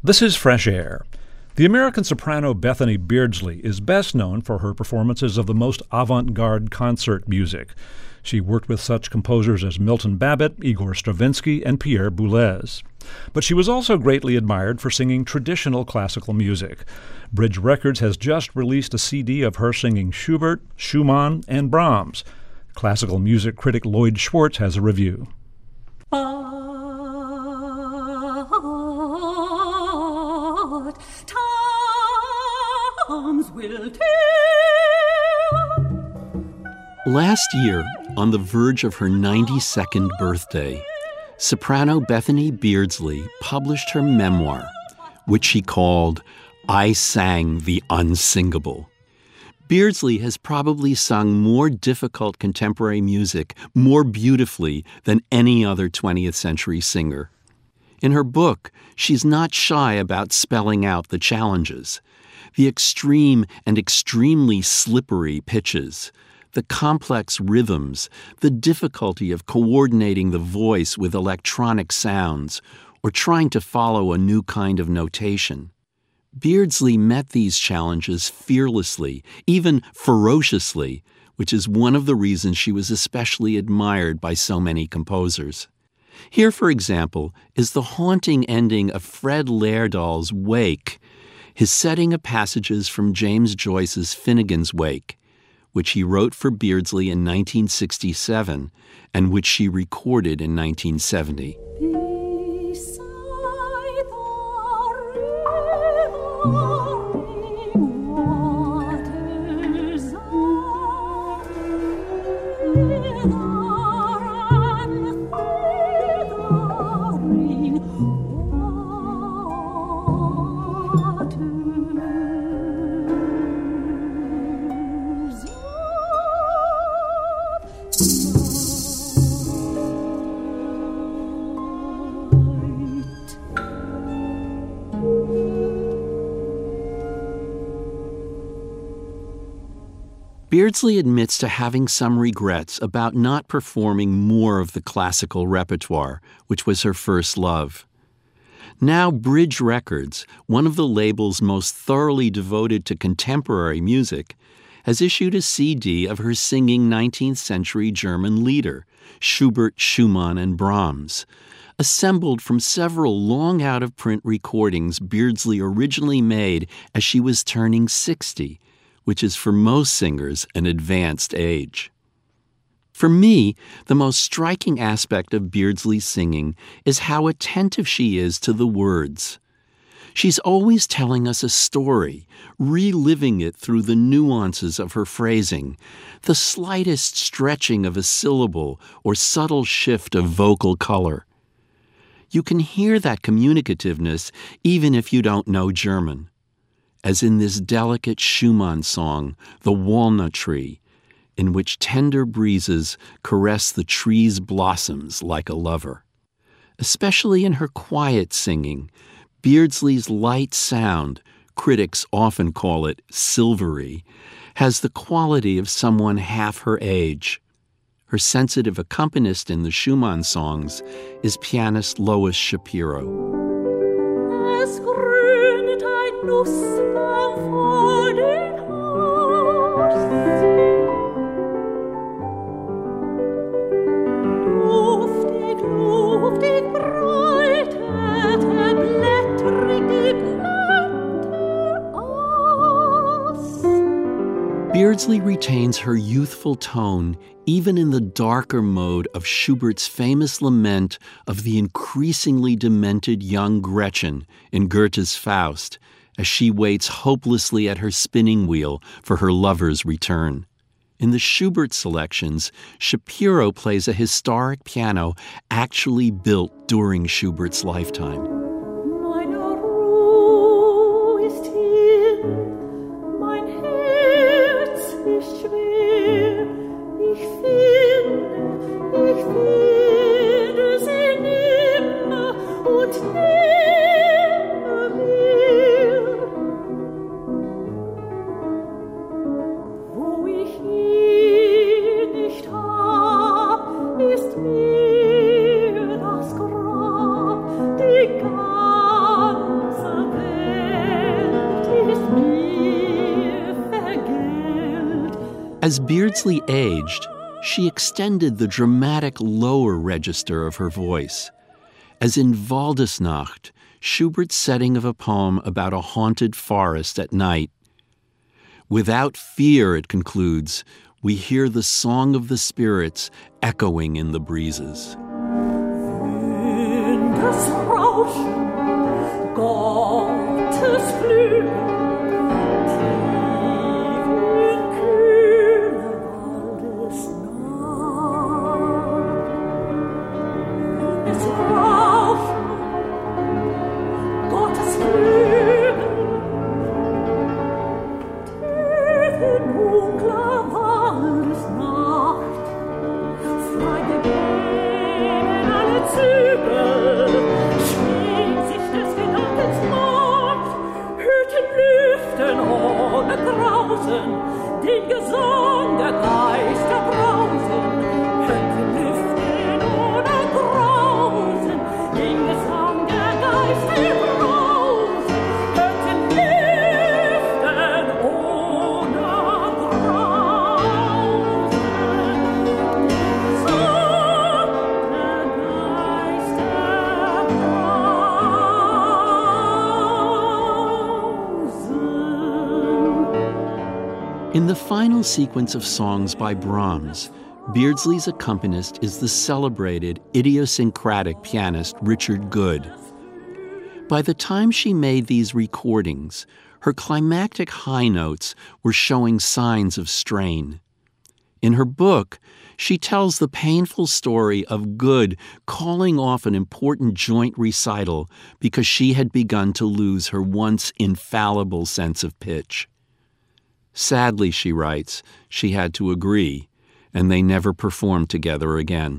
This is Fresh Air. The American soprano Bethany Beardsley is best known for her performances of the most avant-garde concert music. She worked with such composers as Milton Babbitt, Igor Stravinsky, and Pierre Boulez. But she was also greatly admired for singing traditional classical music. Bridge Records has just released a CD of her singing Schubert, Schumann, and Brahms. Classical music critic Lloyd Schwartz has a review. Last year, on the verge of her 92nd birthday, soprano Bethany Beardsley published her memoir, which she called I Sang the Unsingable. Beardsley has probably sung more difficult contemporary music more beautifully than any other 20th century singer. In her book, she's not shy about spelling out the challenges, the extreme and extremely slippery pitches, the complex rhythms, the difficulty of coordinating the voice with electronic sounds, or trying to follow a new kind of notation. Beardsley met these challenges fearlessly, even ferociously, which is one of the reasons she was especially admired by so many composers. Here, for example, is the haunting ending of Fred Laerdal's Wake, his setting of passages from James Joyce's Finnegan's Wake, which he wrote for Beardsley in 1967 and which she recorded in 1970. Beardsley admits to having some regrets about not performing more of the classical repertoire, which was her first love. Now Bridge Records, one of the labels most thoroughly devoted to contemporary music, has issued a CD of her singing 19th century German lieder, Schubert, Schumann, and Brahms, assembled from several long out-of-print recordings Beardsley originally made as she was turning 60, which is for most singers an advanced age. For me, the most striking aspect of Beardsley's singing is how attentive she is to the words. She's always telling us a story, reliving it through the nuances of her phrasing, the slightest stretching of a syllable or subtle shift of vocal color. You can hear that communicativeness even if you don't know German, as in this delicate Schumann song, The Walnut Tree, in which tender breezes caress the tree's blossoms like a lover. Especially in her quiet singing, Beardsley's light sound, critics often call it silvery, has the quality of someone half her age. Her sensitive accompanist in the Schumann songs is pianist Lois Shapiro. Es grünet ein Nussbaum vor dem Haus. Duftig, duftig breitet der blättrige Blätter aus. Beardsley retains her youthful tone even in the darker mode of Schubert's famous lament of the increasingly demented young Gretchen in Goethe's Faust, as she waits hopelessly at her spinning wheel for her lover's return. In the Schubert selections, Shapiro plays a historic piano actually built during Schubert's lifetime. Meine Ruhe ist hier, mein Herz ist schwer, ich finde sie nimmer und nimmermehr. Wo ich ihn nicht hab, ist mir das Grab, die As Beardsley aged, she extended the dramatic lower register of her voice, as in Waldesnacht, Schubert's setting of a poem about a haunted forest at night. Without fear, it concludes, we hear the song of the spirits echoing in the breezes. In das Rauschen Gottes Flügel, tief in kühler Waldesnacht. Es Rauschen Gottes Flügel, tief in dunkler Waldesnacht. Frei begehen alle Zügel, schwingt sich des Gedankens Macht, hüten Lüften ohne Grausen, den Gesang der Geister brausen, hüten Lüften ohne Grausen, den Gesang der Geister brausen, hüten Lüften ohne Grausen. In the final sequence of songs by Brahms, Beardsley's accompanist is the celebrated, idiosyncratic pianist Richard Good. By the time she made these recordings, her climactic high notes were showing signs of strain. In her book, she tells the painful story of Good calling off an important joint recital because she had begun to lose her once infallible sense of pitch. Sadly, she writes, she had to agree, and they never performed together again.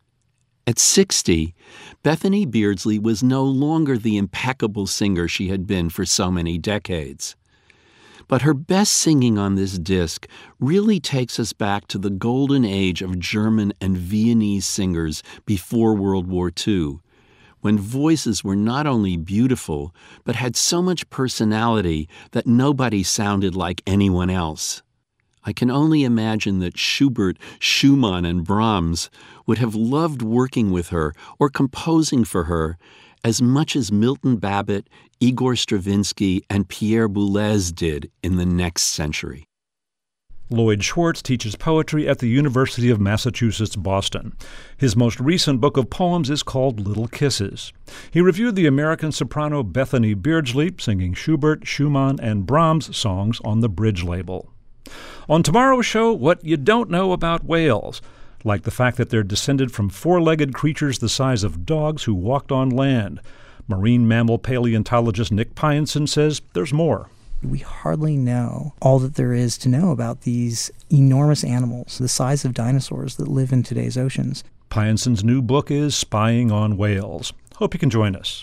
At 60, Bethany Beardsley was no longer the impeccable singer she had been for so many decades. But her best singing on this disc really takes us back to the golden age of German and Viennese singers before World War II, when voices were not only beautiful, but had so much personality that nobody sounded like anyone else. I can only imagine that Schubert, Schumann, and Brahms would have loved working with her or composing for her as much as Milton Babbitt, Igor Stravinsky, and Pierre Boulez did in the next century. Lloyd Schwartz teaches poetry at the University of Massachusetts, Boston. His most recent book of poems is called Little Kisses. He reviewed the American soprano Bethany Beardsley singing Schubert, Schumann, and Brahms songs on the Bridge label. On tomorrow's show, what you don't know about whales, like the fact that they're descended from four-legged creatures the size of dogs who walked on land. Marine mammal paleontologist Nick Pienson says there's more. We hardly know all that there is to know about these enormous animals, the size of dinosaurs that live in today's oceans. Pienson's new book is Spying on Whales. Hope you can join us.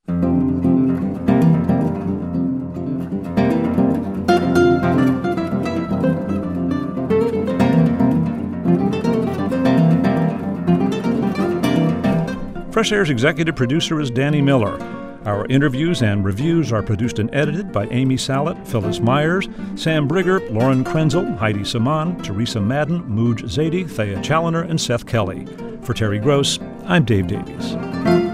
Fresh Air's executive producer is Danny Miller. Our interviews and reviews are produced and edited by Amy Sallet, Phyllis Myers, Sam Brigger, Lauren Krenzel, Heidi Saman, Teresa Madden, Mooj Zadie, Thea Challoner, and Seth Kelly. For Terry Gross, I'm Dave Davies.